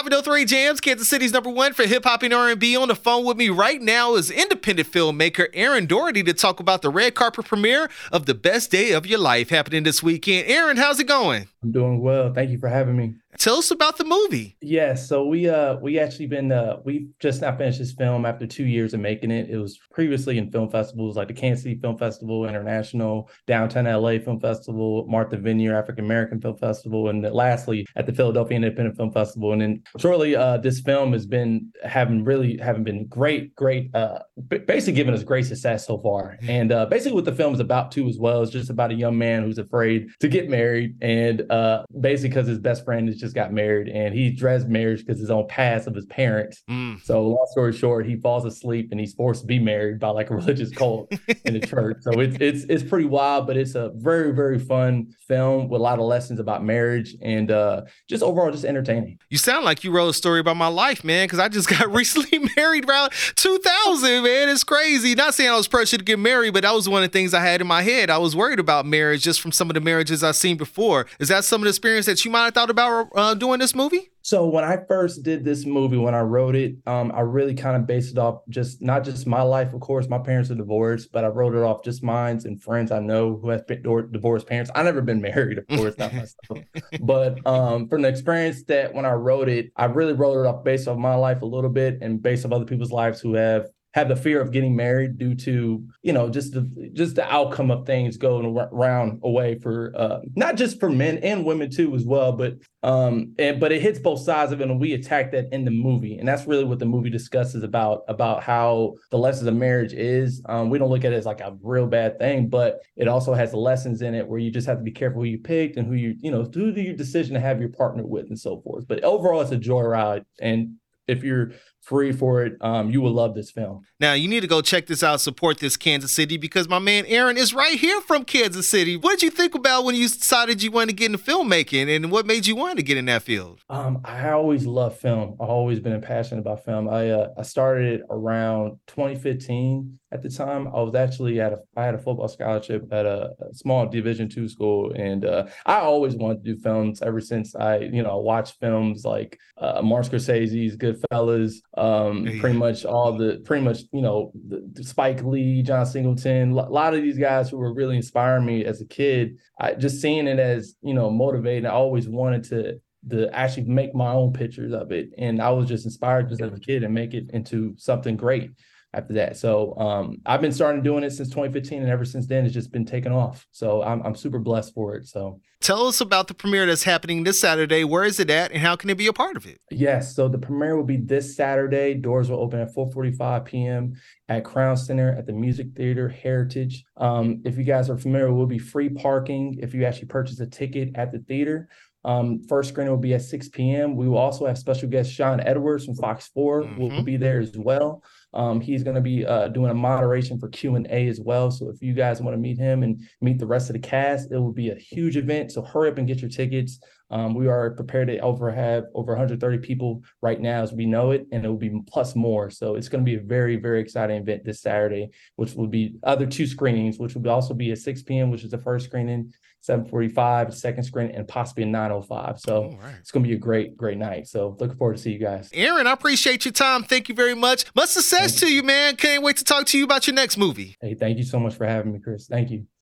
105.3 Jams, Kansas City's #1 for hip-hop and R&B. On the phone with me right now is independent filmmaker Aaron Doherty to talk about the red carpet premiere of The Best Day of Your Life happening this weekend. Aaron, how's it going? I'm doing well. Thank you for having me. Tell us about the movie. Yes, so we just now finished this film after 2 years of making it. It was previously in film festivals like the Kansas City Film Festival, International, Downtown LA Film Festival, Martha Vineyard African American Film Festival, and then lastly at the Philadelphia Independent Film Festival. And then shortly, this film has been having been great, basically giving us great success so far. And basically what the film is about too as well is just about a young man who's afraid to get married, and basically because his best friend has just got married, and he dreads marriage because his own past of his parents. So long story short, he falls asleep and he's forced to be married by like a religious cult in the church. So it's pretty wild, but it's a very, very fun film with a lot of lessons about marriage and just overall just entertaining. You sound like you wrote a story about my life, man, because I just got recently married around 2000, man. It's crazy. Not saying I was pressured to get married, but that was one of the things I had in my head. I was worried about marriage just from some of the marriages I've seen before. Is that some of the experience that you might have thought about doing this movie? So when I first did this movie, when I wrote it, I really kind of based it off just not just my life. Of course, my parents are divorced, but I wrote it off just mine and friends I know who have been divorced parents. I never been married, of course, not myself. But from the experience that when I wrote it, I really wrote it off based off my life a little bit and based off other people's lives who have the fear of getting married due to, just the outcome of things going around away for not just for men and women too as well, but it hits both sides of it, and we attack that in the movie, and that's really what the movie discusses about how the lessons of marriage is. We don't look at it as like a real bad thing, but it also has lessons in it where you just have to be careful who you picked and who do your decision to have your partner with and so forth. But overall, it's a joyride, and if you're free for it, you will love this film. Now, you need to go check this out, support this Kansas City, because my man Aaron is right here from Kansas City. What did you think about when you decided you wanted to get into filmmaking, and what made you want to get in that field? I always loved film. I've always been passionate about film. I started it around 2015. At the time, I was actually I had a football scholarship at a small Division II school, and I always wanted to do films ever since I watched films like Martin Scorsese's Goodfellas, the Spike Lee, John Singleton, a lot of these guys who were really inspiring me as a kid. I just seeing it as motivating. I always wanted to actually make my own pictures of it, and I was just inspired just as a kid and make it into something great after that. So I've been starting doing it since 2015, and ever since then it's just been taking off. So I'm super blessed for it. So tell us about the premiere that's happening this Saturday. Where is it at, and how can it be a part of it? Yes, so the premiere will be this Saturday. Doors will open at 4:45 p.m. at Crown Center at the Music Theater Heritage. If you guys are familiar, it will be free parking if you actually purchase a ticket at the theater. First screening will be at 6 p.m. We will also have special guest Sean Edwards from Fox 4 will be there as well. He's going to be doing a moderation for Q&A as well. So if you guys want to meet him and meet the rest of the cast, it will be a huge event. So hurry up and get your tickets. We are prepared to have over 130 people right now as we know it, and it will be plus more. So it's going to be a very, very exciting event this Saturday, which will be other two screenings, which will also be at 6 p.m., which is the first screening, 7:45, the second screening, and possibly a 9:05. So It's going to be a great, great night. So looking forward to see you guys. Aaron, I appreciate your time. Thank you very much. Much success to you, man. Can't wait to talk to you about your next movie. Hey, thank you so much for having me, Chris. Thank you.